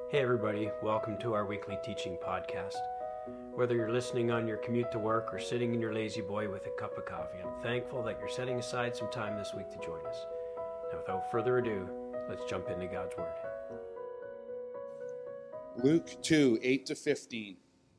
Hey everybody, welcome to our weekly teaching podcast. Whether you're listening on your commute to work or sitting in your lazy boy with a cup of coffee, I'm thankful that you're setting aside some time this week to join us. Now without further ado, let's jump into God's Word. Luke 2, 8-15.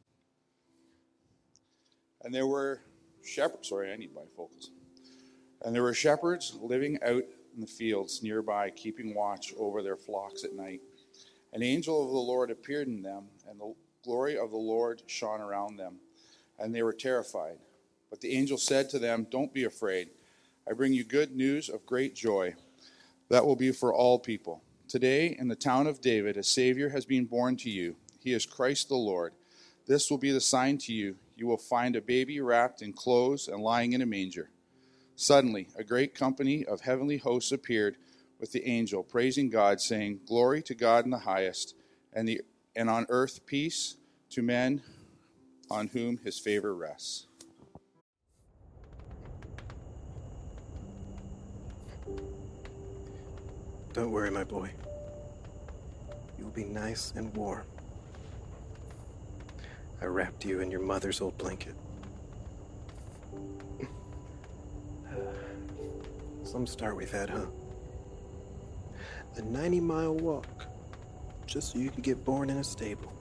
And there were shepherds, And there were shepherds living out in the fields nearby, keeping watch over their flocks at night. An angel of the Lord appeared in them, and the glory of the Lord shone around them, and they were terrified. But the angel said to them, "Don't be afraid. I bring you good news of great joy that will be for all people. Today, in the town of David, a Savior has been born to you. He is Christ the Lord. This will be the sign to you. You will find a baby wrapped in clothes and lying in a manger." Suddenly, a great company of heavenly hosts appeared with the angel, praising God, saying, "Glory to God in the highest, and on earth peace to men on whom his favor rests." Don't worry, my boy. You'll be nice and warm. I wrapped you in your mother's old blanket. Some start we've had, huh? The 90-mile walk, just so you could get born in a stable.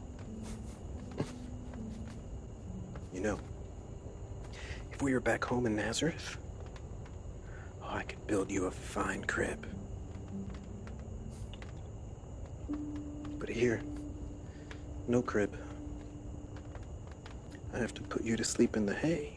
You know, if we were back home in Nazareth, I could build you a fine crib. But here, no crib. I have to put you to sleep in the hay.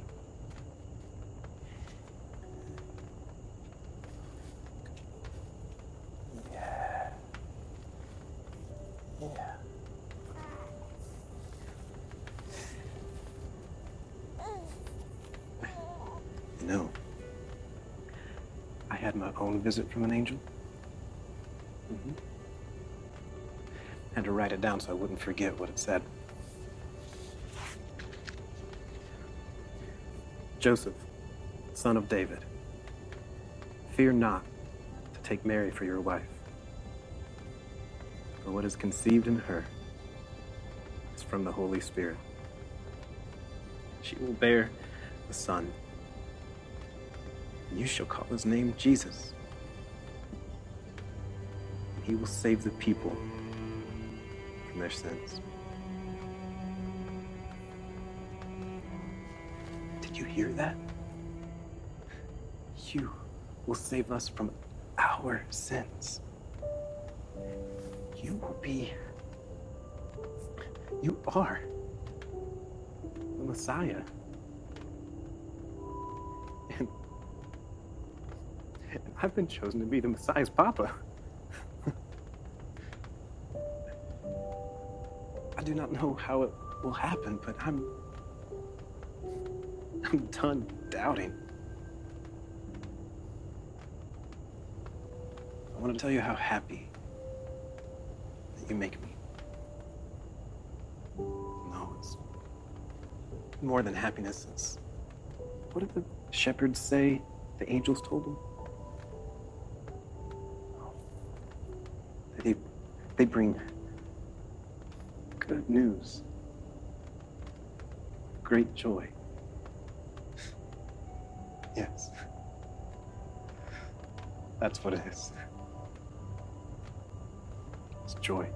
You know, I had my own visit from an angel. Had to write it down so I wouldn't forget what it said. Joseph, son of David, fear not to take Mary for your wife. For what is conceived in her is from the Holy Spirit. She will bear a son, and you shall call his name Jesus. And he will save the people from their sins. Did you hear that? You will save us from our sins. You are the Messiah. And I've been chosen to be the Messiah's papa. I do not know how it will happen, but I'm done doubting. I want to tell you how happy that you make me. No, it's more than happiness. It's, what did the shepherds say the angels told them? They bring good news, great joy. Yes, that's what it is. It's joy.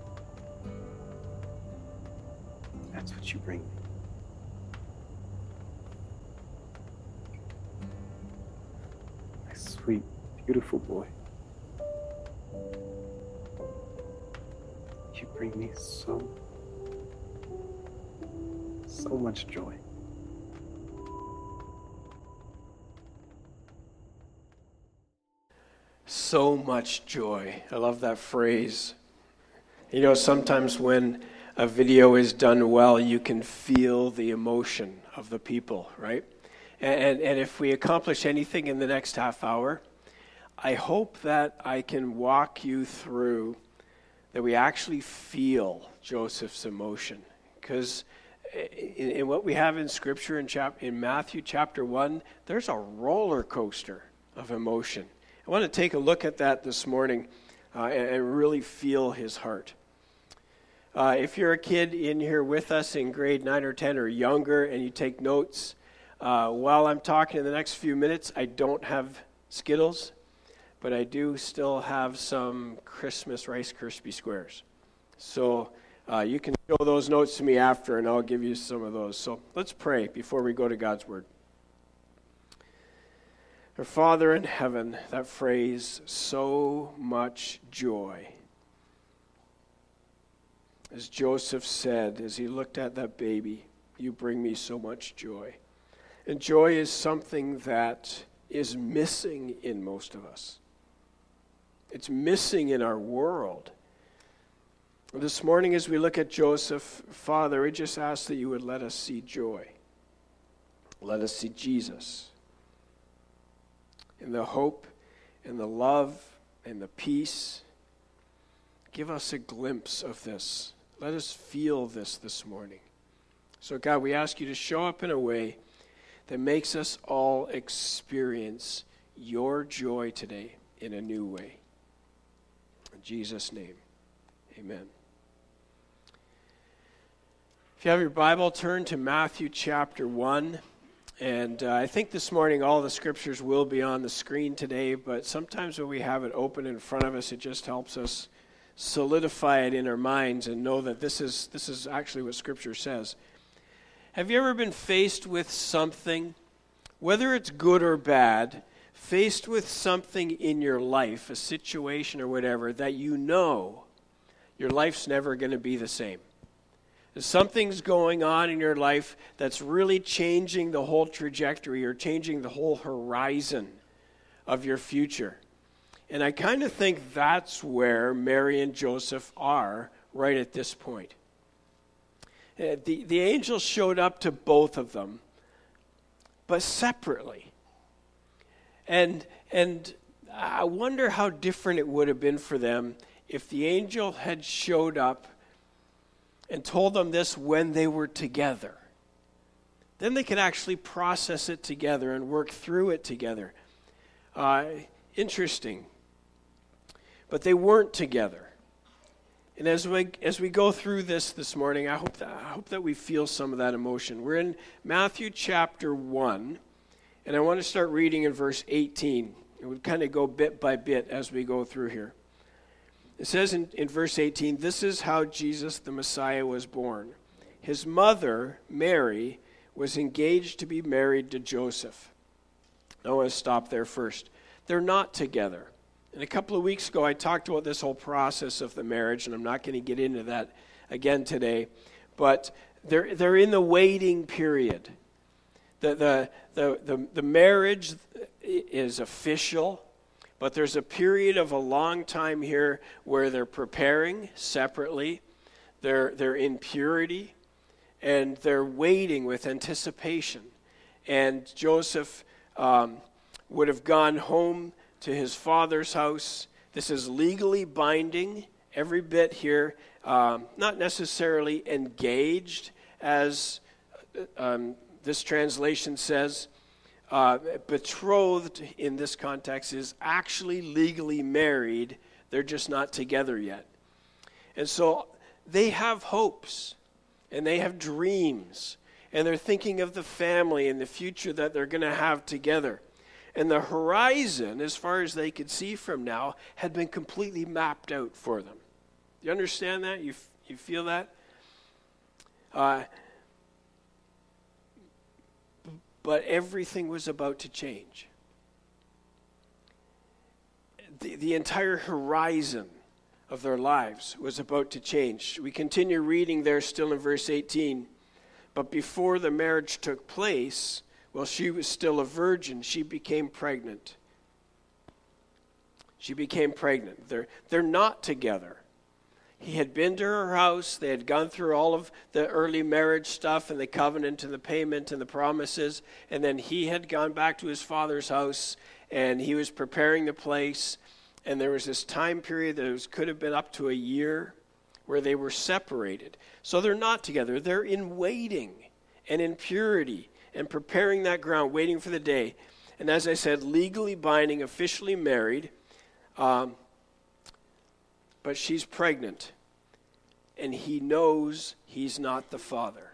That's what you bring me. My sweet, beautiful boy. You bring me so much joy. So much joy. I love that phrase. You know, sometimes when a video is done well, you can feel the emotion of the people, right? And if we accomplish anything in the next half hour, I hope that I can walk you through that we actually feel Joseph's emotion. Because in what we have in Scripture in Matthew chapter 1, there's a roller coaster of emotion. I want to take a look at that this morning and really feel his heart. If you're a kid in here with us in grade 9 or 10 or younger and you take notes, while I'm talking in the next few minutes, I don't have Skittles, but I do still have some Christmas Rice Krispie Squares. So you can show those notes to me after, and I'll give you some of those. So let's pray before we go to God's Word. Our Father in heaven, that phrase, so much joy. As Joseph said, as he looked at that baby, you bring me so much joy. And joy is something that is missing in most of us. It's missing in our world. This morning as we look at Joseph, Father, we just ask that you would let us see joy. Let us see Jesus. In the hope, and the love, and the peace. Give us a glimpse of this. Let us feel this morning. So God, we ask you to show up in a way that makes us all experience your joy today in a new way. In Jesus' name, amen. If you have your Bible, turn to Matthew chapter 1. And I think this morning all the scriptures will be on the screen today, but sometimes when we have it open in front of us, it just helps us solidify it in our minds and know that this is actually what Scripture says. Have you ever been faced with something, whether it's good or bad, faced with something in your life, a situation or whatever, that you know your life's never going to be the same? Something's going on in your life that's really changing the whole trajectory or changing the whole horizon of your future. And I kind of think that's where Mary and Joseph are right at this point. The angel showed up to both of them, but separately. And I wonder how different it would have been for them if the angel had showed up and told them this when they were together. Then they could actually process it together and work through it together. Interesting. But they weren't together. And as we go through this morning, I hope that we feel some of that emotion. We're in Matthew chapter 1, and I want to start reading in verse 18. And we'll kind of go bit by bit as we go through here. It says in verse 18, this is how Jesus the Messiah was born. His mother, Mary, was engaged to be married to Joseph. I want to stop there first. They're not together. And a couple of weeks ago, I talked about this whole process of the marriage, and I'm not going to get into that again today. But they're in the waiting period. The marriage is official. But there's a period of a long time here where they're preparing separately, they're in purity, and they're waiting with anticipation. And Joseph would have gone home to his father's house. This is legally binding, every bit here, not necessarily engaged, as this translation says. Betrothed in this context is actually legally married. They're just not together yet. And so they have hopes and they have dreams and they're thinking of the family and the future that they're going to have together. And the horizon, as far as they could see from now, had been completely mapped out for them. You understand that? You feel that? But everything was about to change. The entire horizon of their lives was about to change. We continue reading there still in verse 18. But before the marriage took place, while she was still a virgin, she became pregnant. She became pregnant. They're not together. He had been to her house. They had gone through all of the early marriage stuff and the covenant and the payment and the promises. And then he had gone back to his father's house and he was preparing the place. And there was this time period that could have been up to a year where they were separated. So they're not together. They're in waiting and in purity and preparing that ground, waiting for the day. And as I said, legally binding, officially married. But she's pregnant. and he knows he's not the father.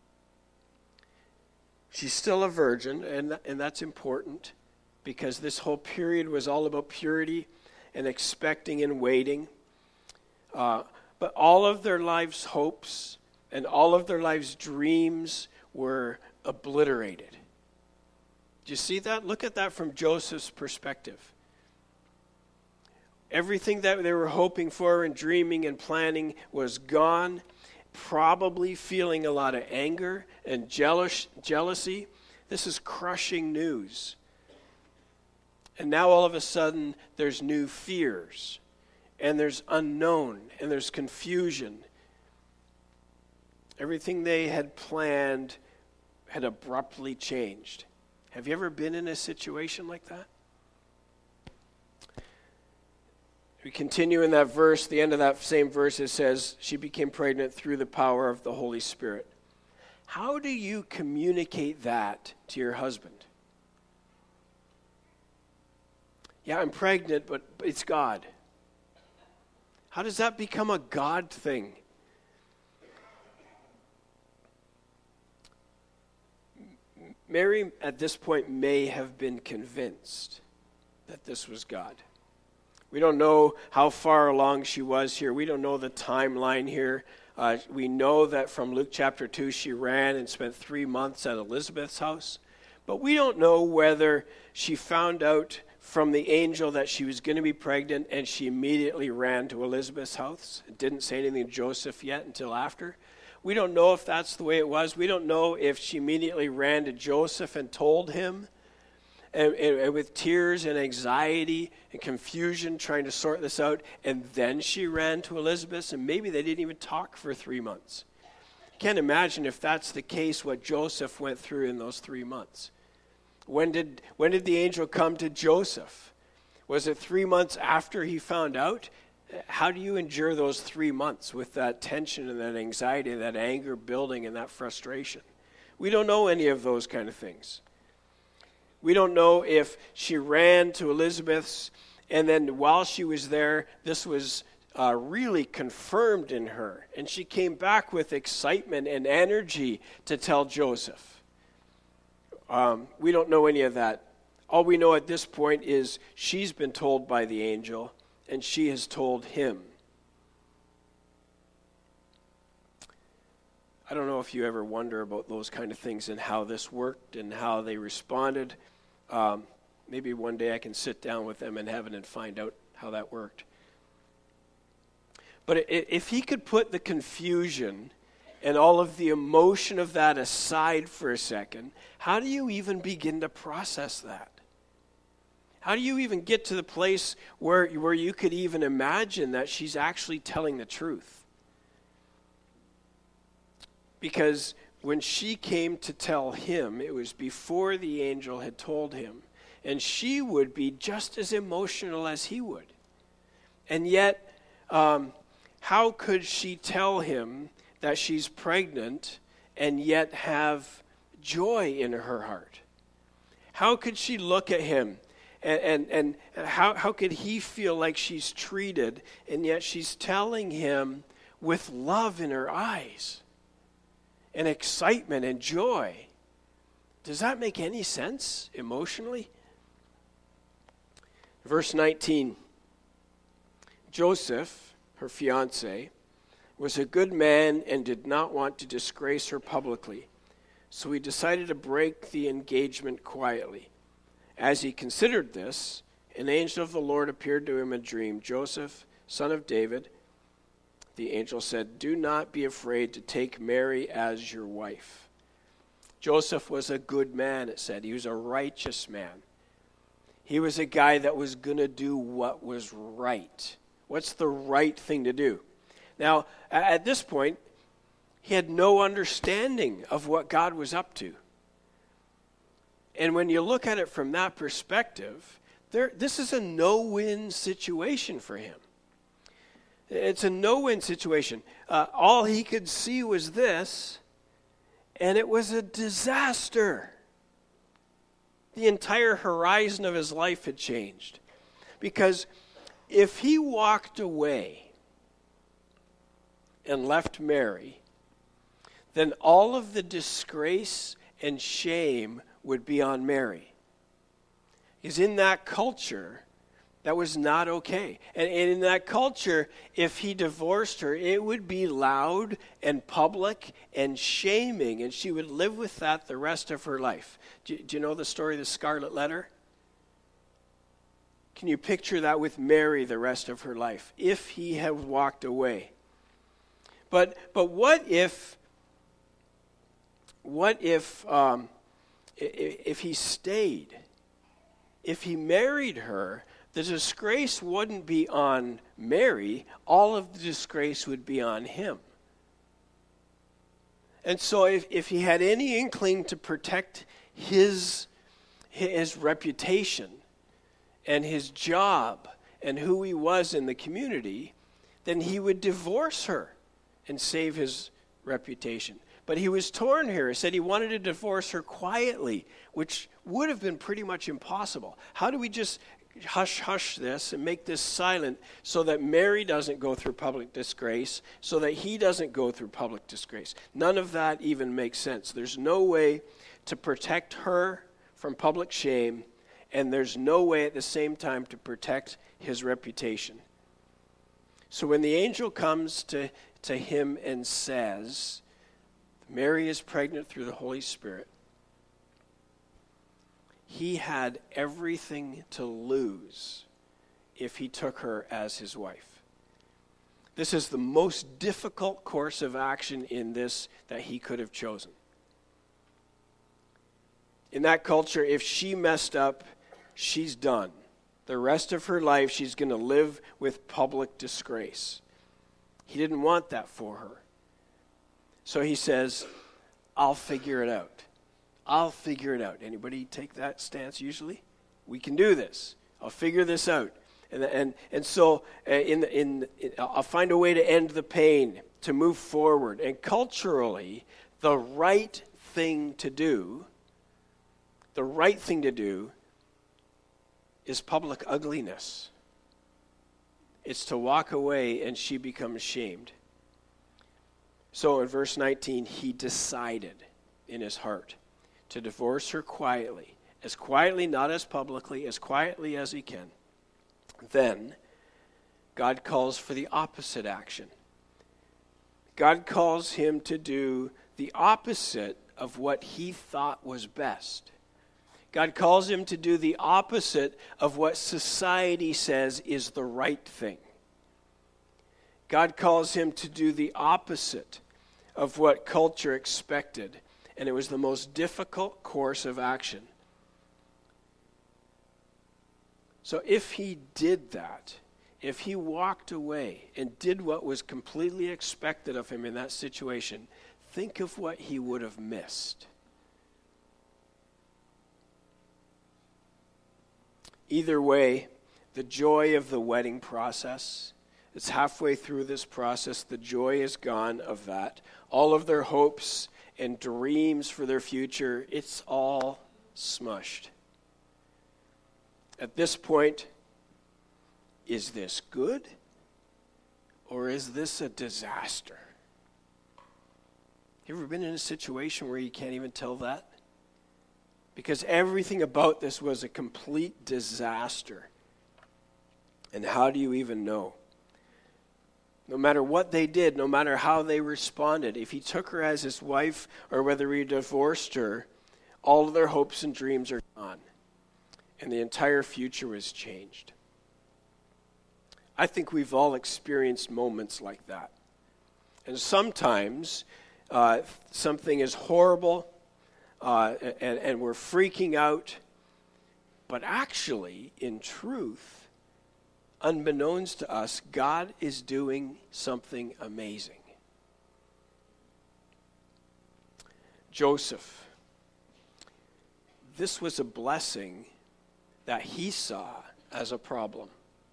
She's still a virgin, and that's important because this whole period was all about purity and expecting and waiting. But all of their lives' hopes and all of their lives' dreams were obliterated. Do you see that? Look at that from Joseph's perspective. Everything that they were hoping for and dreaming and planning was gone, probably feeling a lot of anger and jealousy. This is crushing news. And now all of a sudden, there's new fears, and there's unknown, and there's confusion. Everything they had planned had abruptly changed. Have you ever been in a situation like that? We continue in that verse, the end of that same verse, it says, she became pregnant through the power of the Holy Spirit. How do you communicate that to your husband? Yeah, I'm pregnant, but it's God. How does that become a God thing? Mary, at this point, may have been convinced that this was God. We don't know how far along she was here. We don't know the timeline here. We know that from Luke chapter 2, she ran and spent 3 months at Elizabeth's house. But we don't know whether she found out from the angel that she was going to be pregnant and she immediately ran to Elizabeth's house. It didn't say anything to Joseph yet until after. We don't know if that's the way it was. We don't know if she immediately ran to Joseph and told him. And with tears and anxiety and confusion trying to sort this out, and then she ran to Elizabeth, and maybe they didn't even talk for 3 months. Can't imagine if that's the case what Joseph went through in those 3 months. When did the angel come to Joseph? Was it 3 months after he found out? How do you endure those 3 months with that tension and that anxiety, that anger building and that frustration? We don't know any of those kind of things. We don't know if she ran to Elizabeth's, and then while she was there, this was really confirmed in her. And she came back with excitement and energy to tell Joseph. We don't know any of that. All we know at this point is she's been told by the angel, and she has told him. I don't know if you ever wonder about those kind of things and how this worked and how they responded. Maybe one day I can sit down with them in heaven and find out how that worked. But if he could put the confusion and all of the emotion of that aside for a second, how do you even begin to process that? How do you even get to the place where you could even imagine that she's actually telling the truth? Because when she came to tell him, it was before the angel had told him. And she would be just as emotional as he would. And yet, how could she tell him that she's pregnant and yet have joy in her heart? How could she look at him and how could he feel like she's treated and yet she's telling him with love in her eyes? And excitement and joy. Does that make any sense emotionally? Verse 19. Joseph, her fiancé, was a good man and did not want to disgrace her publicly. So he decided to break the engagement quietly. As he considered this, an angel of the Lord appeared to him in a dream. Joseph, son of David, the angel said, "Do not be afraid to take Mary as your wife." Joseph was a good man, it said. He was a righteous man. He was a guy that was going to do what was right. What's the right thing to do? Now, at this point, he had no understanding of what God was up to. And when you look at it from that perspective, this is a no-win situation for him. It's a no-win situation. All he could see was this, and it was a disaster. The entire horizon of his life had changed. Because if he walked away and left Mary, then all of the disgrace and shame would be on Mary. Because in that culture, that was not okay. And in that culture, if he divorced her, it would be loud and public and shaming, and she would live with that the rest of her life. Do you know the story of the Scarlet Letter? Can you picture that with Mary the rest of her life, if he had walked away? But what if he stayed? If he married her, the disgrace wouldn't be on Mary. All of the disgrace would be on him. And so if he had any inkling to protect his reputation and his job and who he was in the community, then he would divorce her and save his reputation. But he was torn here. He said he wanted to divorce her quietly, which would have been pretty much impossible. How do we just hush this and make this silent so that Mary doesn't go through public disgrace, so that he doesn't go through public disgrace? None of that even makes sense. There's no way to protect her from public shame, and there's no way at the same time to protect his reputation. So when the angel comes to him and says, Mary is pregnant through the Holy Spirit, he had everything to lose if he took her as his wife. This is the most difficult course of action in this that he could have chosen. In that culture, if she messed up, she's done. The rest of her life, she's going to live with public disgrace. He didn't want that for her. So he says, I'll figure it out. I'll figure it out. Anybody take that stance usually? We can do this. I'll figure this out. And so I'll find a way to end the pain, to move forward. And culturally, the right thing to do is public ugliness. It's to walk away, and she becomes shamed. So in verse 19, he decided in his heart to divorce her quietly, not as publicly, as quietly as he can. Then God calls for the opposite action. God calls him to do the opposite of what he thought was best. God calls him to do the opposite of what society says is the right thing. God calls him to do the opposite of what culture expected, and it was the most difficult course of action. So if he did that, if he walked away and did what was completely expected of him in that situation, think of what he would have missed. Either way, the joy of the wedding process, it's halfway through this process, the joy is gone of that. All of their hopes and dreams for their future, it's all smushed. At this point, is this good or is this a disaster? You ever been in a situation where you can't even tell that? Because everything about this was a complete disaster. And how do you even know? No matter what they did, no matter how they responded, if he took her as his wife or whether he divorced her, all of their hopes and dreams are gone. And the entire future was changed. I think we've all experienced moments like that. And sometimes something is horrible and we're freaking out. But actually, in truth, unbeknownst to us, God is doing something amazing. Joseph, this was a blessing that he saw as a problem.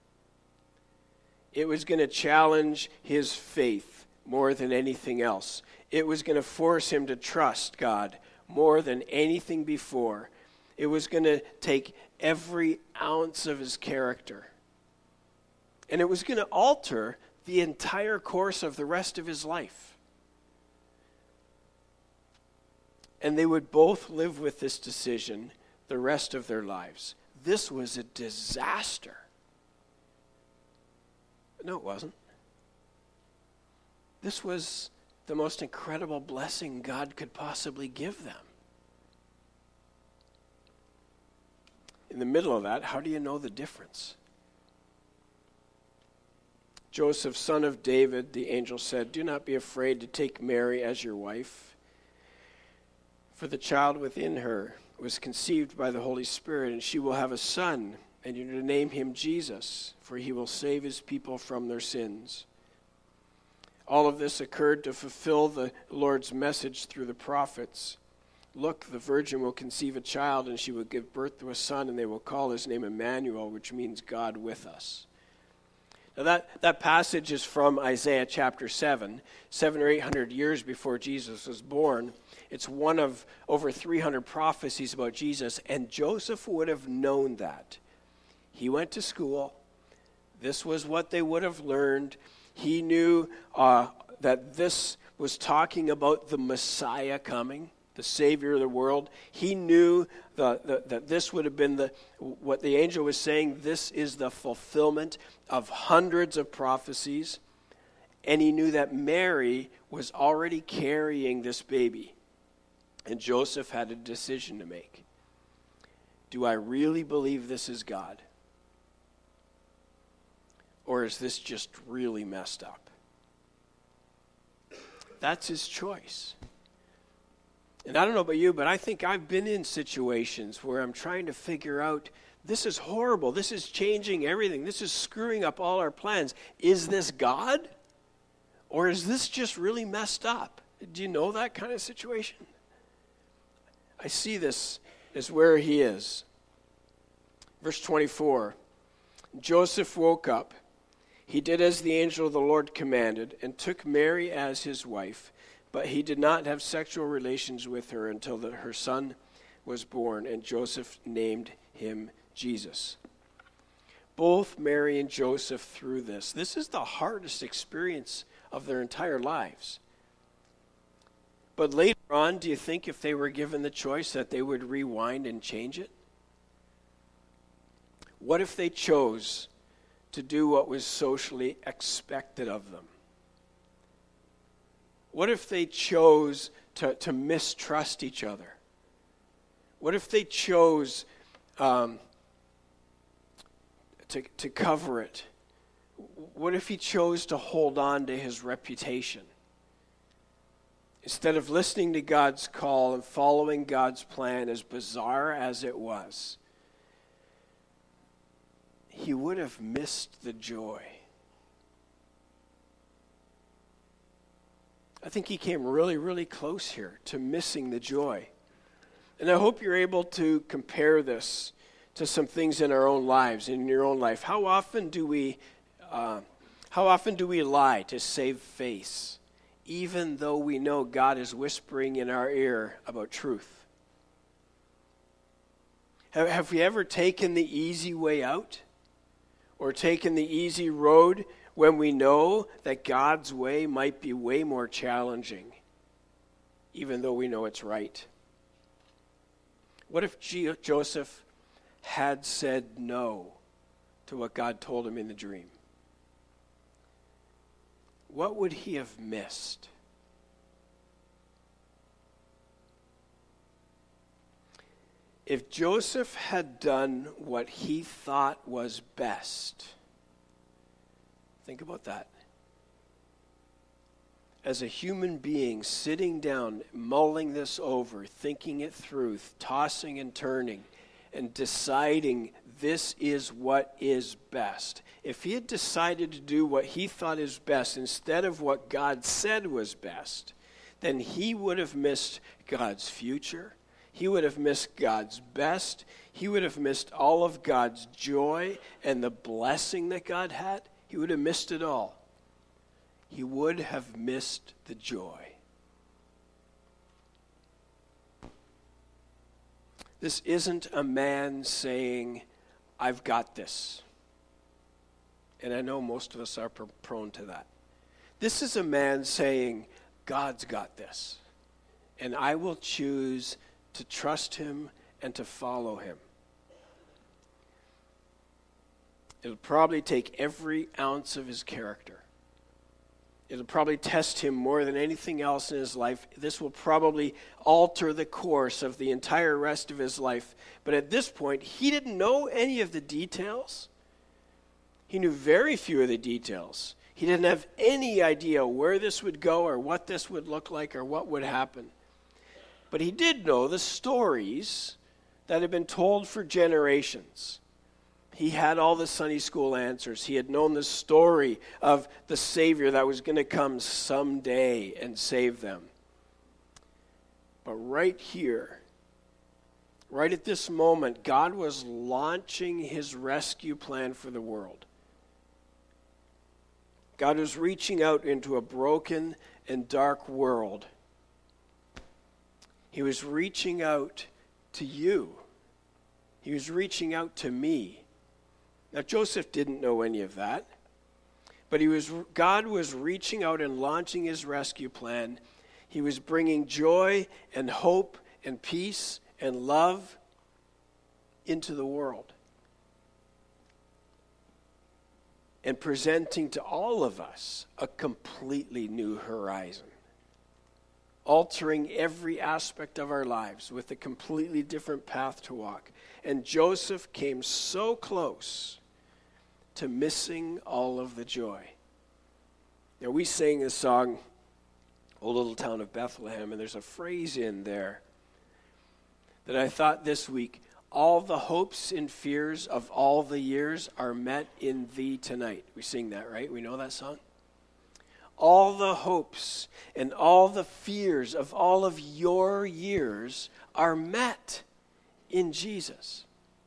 It was going to challenge his faith more than anything else. It was going to force him to trust God more than anything before. It was going to take every ounce of his character. And it was going to alter the entire course of the rest of his life. And they would both live with this decision the rest of their lives. This was a disaster. No, it wasn't. This was the most incredible blessing God could possibly give them. In the middle of that, how do you know the difference? Joseph, son of David, the angel said, "Do not be afraid to take Mary as your wife, for the child within her was conceived by the Holy Spirit, and she will have a son, and you're to name him Jesus, for he will save his people from their sins." All of this occurred to fulfill the Lord's message through the prophets. "Look, the virgin will conceive a child, and she will give birth to a son, and they will call his name Emmanuel, which means God with us." Now that passage is from Isaiah chapter 7, 700 or 800 years before Jesus was born. It's one of over 300 prophecies about Jesus, and Joseph would have known that. He went to school. This was what they would have learned. He knew that this was talking about the Messiah coming, the Savior of the world. He knew that this would have been what the angel was saying. This is the fulfillment of hundreds of prophecies. And he knew that Mary was already carrying this baby. And Joseph had a decision to make. Do I really believe this is God? Or is this just really messed up? That's his choice. And I don't know about you, but I think I've been in situations where I'm trying to figure out, this is horrible. This is changing everything. This is screwing up all our plans. Is this God? Or is this just really messed up? Do you know that kind of situation? I see this as where he is. Verse 24, Joseph woke up. He did as the angel of the Lord commanded and took Mary as his wife, but he did not have sexual relations with her until her son was born, and Joseph named him Jesus. Both Mary and Joseph through this. This is the hardest experience of their entire lives. But later on, do you think if they were given the choice that they would rewind and change it? What if they chose to do what was socially expected of them? What if they chose to mistrust each other? What if they chose to cover it? What if he chose to hold on to his reputation? Instead of listening to God's call and following God's plan, as bizarre as it was, he would have missed the joy. I think he came really, really close here to missing the joy. And I hope you're able to compare this to some things in our own lives, in your own life. How often do we lie to save face, even though we know God is whispering in our ear about truth? Have we ever taken the easy way out? Or taken the easy road when we know that God's way might be way more challenging, even though we know it's right? What if Joseph had said no to what God told him in the dream? What would he have missed? If Joseph had done what he thought was best, think about that. As a human being, sitting down, mulling this over, thinking it through, tossing and turning, and deciding this is what is best. If he had decided to do what he thought is best instead of what God said was best, then he would have missed God's future. He would have missed God's best. He would have missed all of God's joy and the blessing that God had. He would have missed it all. He would have missed the joy. This isn't a man saying, I've got this. And I know most of us are prone to that. This is a man saying, God's got this. And I will choose to trust him and to follow him. It'll probably take every ounce of his character. It'll probably test him more than anything else in his life. This will probably alter the course of the entire rest of his life. But at this point, he didn't know any of the details. He knew very few of the details. He didn't have any idea where this would go or what this would look like or what would happen. But he did know the stories that had been told for generations. He had all the Sunday school answers. He had known the story of the Savior that was going to come someday and save them. But right here, right at this moment, God was launching his rescue plan for the world. God was reaching out into a broken and dark world. He was reaching out to you. He was reaching out to me. Now, Joseph didn't know any of that, but God was reaching out and launching his rescue plan. He was bringing joy and hope and peace and love into the world and presenting to all of us a completely new horizon, altering every aspect of our lives with a completely different path to walk. And Joseph came so close to missing all of the joy. Now, we sang this song, O Little Town of Bethlehem, and there's a phrase in there that I thought this week, all the hopes and fears of all the years are met in thee tonight. We sing that, right? We know that song? All the hopes and all the fears of all of your years are met in Jesus.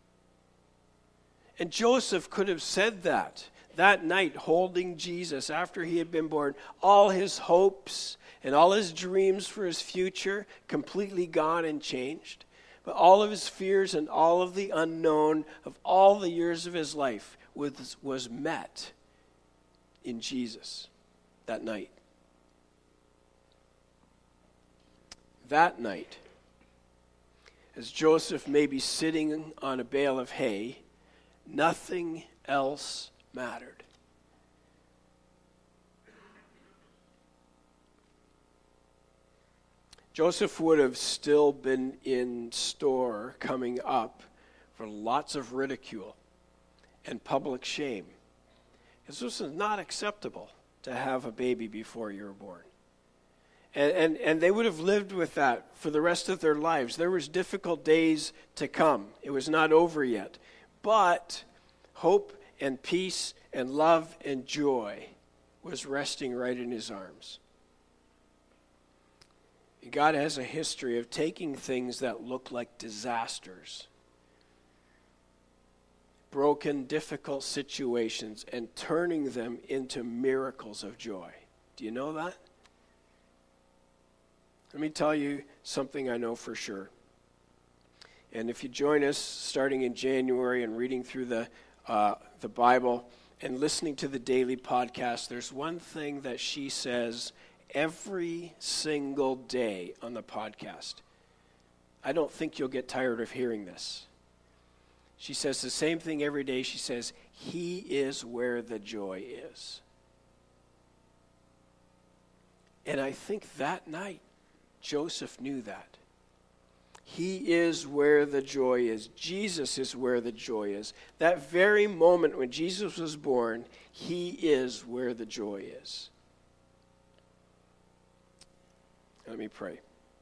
And Joseph could have said that night, holding Jesus after he had been born. All his hopes and all his dreams for his future completely gone and changed. But all of his fears and all of the unknown of all the years of his life was met in Jesus that night. That night, as Joseph may be sitting on a bale of hay, nothing else mattered. Joseph would have still been in store coming up for lots of ridicule and public shame. Because this is not acceptable to have a baby before you're born. And they would have lived with that for the rest of their lives. There was difficult days to come. It was not over yet. But hope and peace and love and joy was resting right in his arms. God has a history of taking things that look like disasters, broken, difficult situations, and turning them into miracles of joy. Do you know that? Let me tell you something I know for sure. And if you join us starting in January and reading through the Bible and listening to the daily podcast, there's one thing that she says every single day on the podcast. I don't think you'll get tired of hearing this. She says the same thing every day. She says, He is where the joy is. And I think that night, Joseph knew that. He is where the joy is. Jesus is where the joy is. That very moment when Jesus was born, He is where the joy is. Let me pray.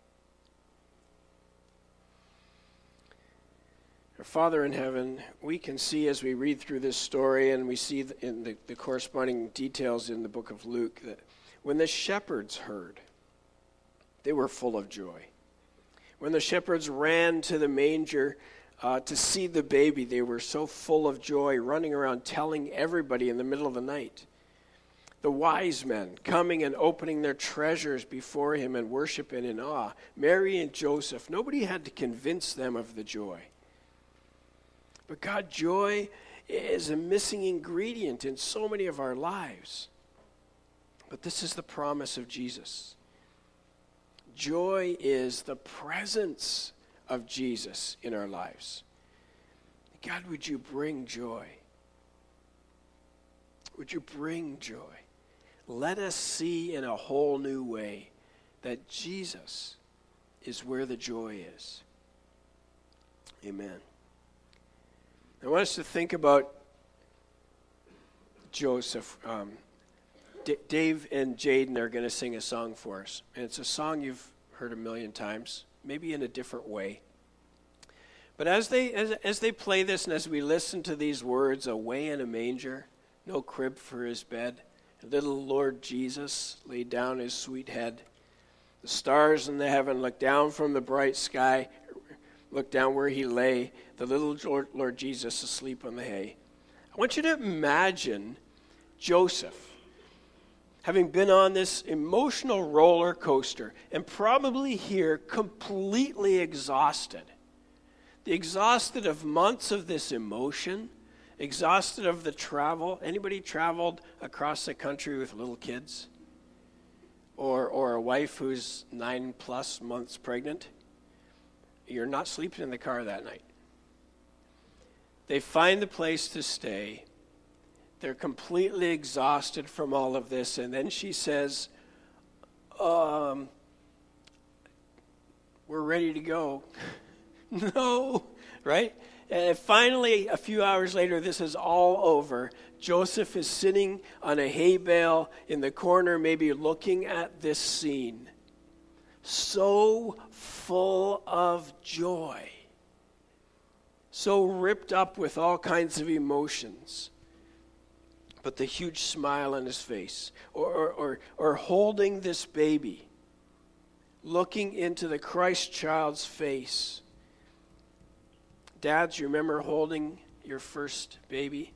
Our Father in heaven, we can see as we read through this story and we see in the corresponding details in the book of Luke that when the shepherds heard, they were full of joy. When the shepherds ran to the manger to see the baby, they were so full of joy, running around telling everybody in the middle of the night. The wise men coming and opening their treasures before him and worshiping in awe. Mary and Joseph, nobody had to convince them of the joy. But God, joy is a missing ingredient in so many of our lives. But this is the promise of Jesus. Joy is the presence of Jesus in our lives. God, would you bring joy? Would you bring joy? Let us see in a whole new way that Jesus is where the joy is. Amen. I want us to think about Joseph. Dave and Jaden are going to sing a song for us. And it's a song you've heard a million times, maybe in a different way. But as they play this and as we listen to these words, away in a manger, no crib for his bed, little Lord Jesus laid down his sweet head. The stars in the heaven looked down from the bright sky, looked down where he lay, the little Lord Jesus asleep on the hay. I want you to imagine Joseph having been on this emotional roller coaster and probably here completely exhausted. Exhausted of months of this emotion, exhausted of the travel. Anybody traveled across the country with little kids? Or a wife who's 9+ months pregnant? You're not sleeping in the car that night. They find the place to stay. They're completely exhausted from all of this. And then she says, we're ready to go. No, right? And finally, a few hours later, this is all over. Joseph is sitting on a hay bale in the corner, maybe looking at this scene. So full of joy. So ripped up with all kinds of emotions. But the huge smile on his face. Or holding this baby. Looking into the Christ child's face. Dads, you remember holding your first baby?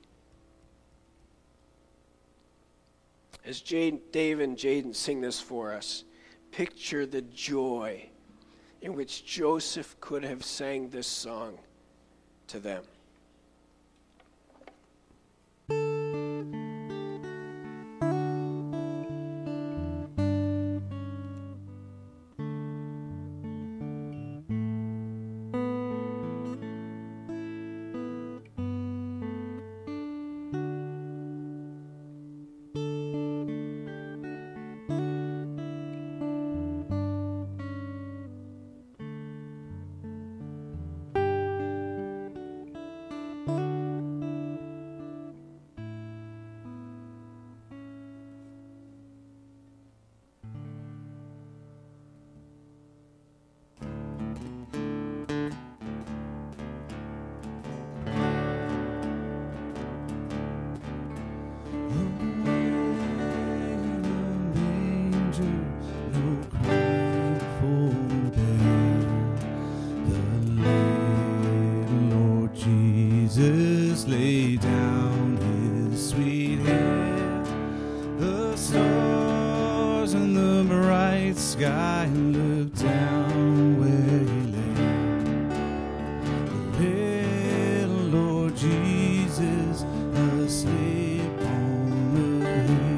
As Dave and Jaden sing this for us, picture the joy in which Joseph could have sang this song to them. Jesus lay down his sweet head. The stars in the bright sky looked down where he lay. The little Lord Jesus asleep on the hay.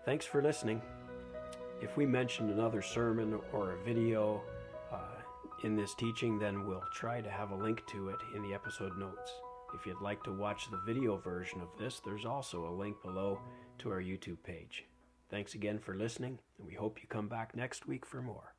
Thanks for listening. If we mention another sermon or a video in this teaching, then we'll try to have a link to it in the episode notes. If you'd like to watch the video version of this, there's also a link below to our YouTube page. Thanks again for listening, and we hope you come back next week for more.